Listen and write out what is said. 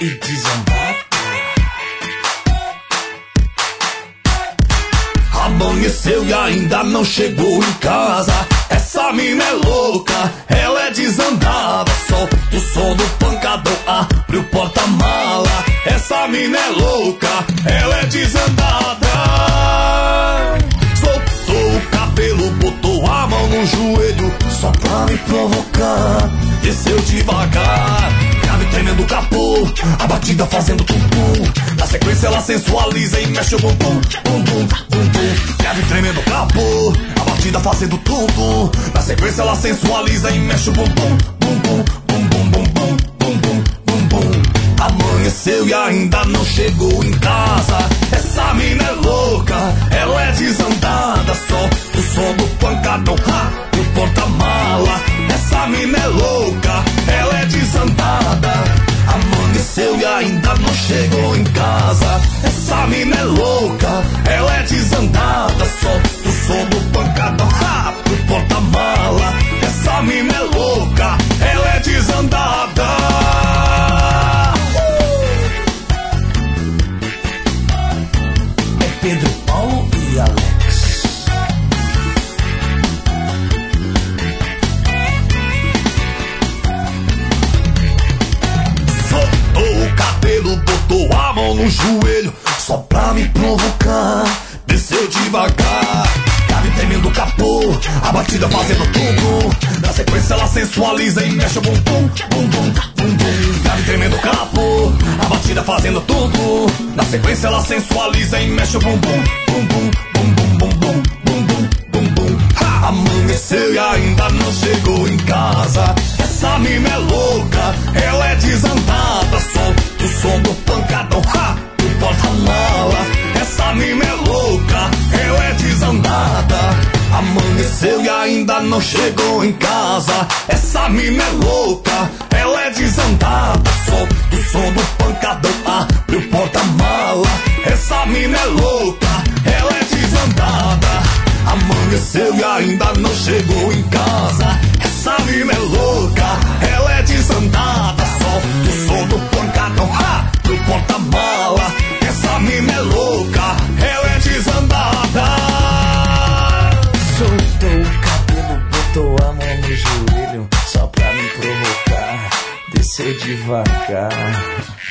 e desandada. Amanheceu e ainda não chegou em casa. Essa mina é louca, ela é desandada. Solta o som do pancadão, abre o porta-mala. Essa mina é louca, ela é desandada. Soltou o cabelo, botou a mão no joelho, só pra me provocar. Desceu devagar, grave tremendo o capô, a batida fazendo tum-tum. Na sequência ela sensualiza e mexe o bumbum, bumbum, bumbum. Grave tremendo o capô, a batida fazendo tum-tum. Na sequência ela sensualiza e mexe o bumbum, bumbum, bumbum, bumbum, bumbum, bumbum. Amanheceu e ainda não chegou em casa. Essa mina é louca, ela é desandada. Só o som do pancadão, do porta-mala. Essa mina é louca, ela é desandada. Amanheceu e ainda não chegou em casa. Essa mina é louca, ela é desandada. Só o som do pancadão, do porta-mala. Essa mina é louca, ela é desandada. Pedro Paulo e Alex. Soltou o cabelo, botou a mão no joelho, só pra me provocar. Desceu devagar, grave tremendo o capô, a batida fazendo tudo. Na sequência ela sensualiza e mexe o bumbum, bumbum, bumbum. Grave tremendo o capô, a batida fazendo tudo. Na sequência ela sensualiza e mexe o bumbum, bumbum, bumbum, bumbum, bumbum, bumbum. Amanheceu e ainda não chegou em casa. Essa mina é louca, ela é desandada. Solta o som do pancadão, do porta-mala. Essa mina é louca, ela é desandada. Amanheceu e ainda não chegou em casa. Essa mina é louca, ela é desandada. Solta o som do pancadão, abre o porta-mala. Essa mina é louca, ela é desandada. Amanheceu e ainda não chegou em casa. Essa mina é louca, ela é desandada. Solta o som do pancadão, do porta-mala. Essa mina é louca, ela é desandada. Soltou o cabelo, botou a mão no joelho, só pra me provocar. Desceu devagar.